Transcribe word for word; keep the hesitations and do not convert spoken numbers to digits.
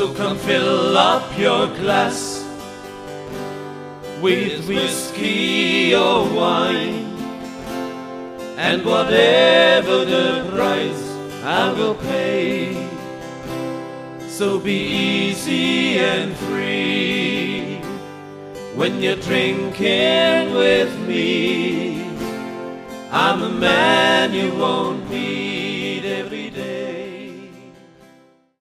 So come fill up your glass with whiskey or wine, and whatever the price I will pay. So be easy and free when you're drinking with me. I'm a man you won't be.